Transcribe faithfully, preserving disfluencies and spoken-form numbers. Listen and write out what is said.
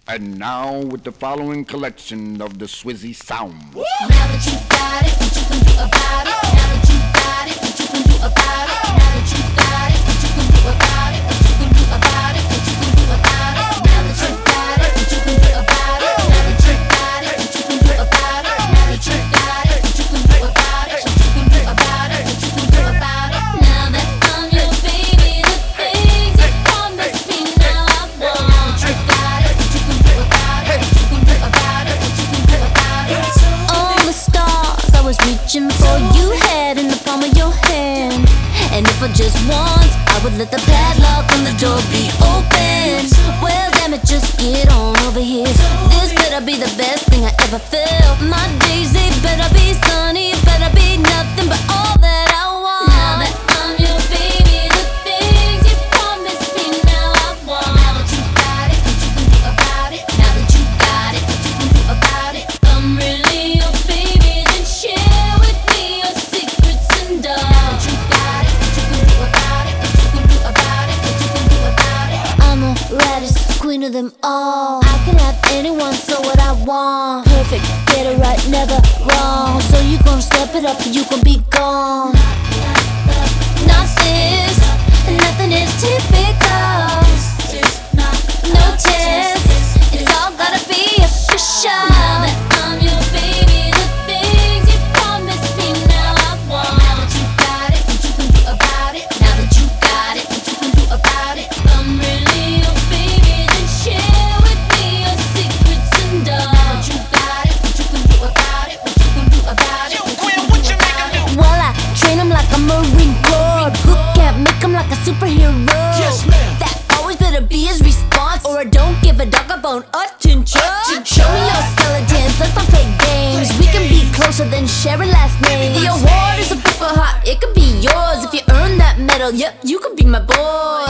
And now with the following collection of the Swizzy sound. Now that you got it, what you can do about it? Now that you got it, what you can do about it? Now that you got it, what you can do about it? What you can do about it? What you can do about it? Now that you got it, what you can do about it? Now that you got it, what you can do about it? Now that you got it, what you can do about it? What you can do about it? What you can do about it? Now that I'm your baby, the things you promised me now I want. Now that you got it, what you can do about it? What you can do about it? What you can do about it? All the stars I was reaching for, you had in the palm of your hand. And if for just once I would let the padlock on the door be open. Well, damn it, just get on over here. This better be the best thing I ever felt. My days, they better be sunny. It better be nothing but all that I want. Now that I'm your baby, the things you promised me now I want. Now that you got it, what you can do about it? Now that you got it, what you can do about it? I'm really your baby, then share with me your secrets and all. Now that you got it, what you can do about it? What you can do about it? What you can do about it? I'm the raddest queen of them all. I can have anyone, so what I want. Perfect, get it right, never wrong. So you gon' step it up, you gon' be gone. Not this, nothing is typical. No test, it's all gotta be official. Now that I'm your baby, the things you promised me now I want. Now that you got it, what you can do about it? Now that you got it, what you can do about it? I'm really your baby, then share with me your secrets and all. Now that you got it, what you can do about it? What you can do about it? What you can do about it? While I train him like a Marine Corps, boot camp make him like a superhero. Yes, ma'am. That always better be his response, or I don't give a dog about attention. Show me your skeletons, let's not play games. We can be closer than sharing last names. The award is a purple heart, it could be yours. If you earn that medal, yep, you could be my boy.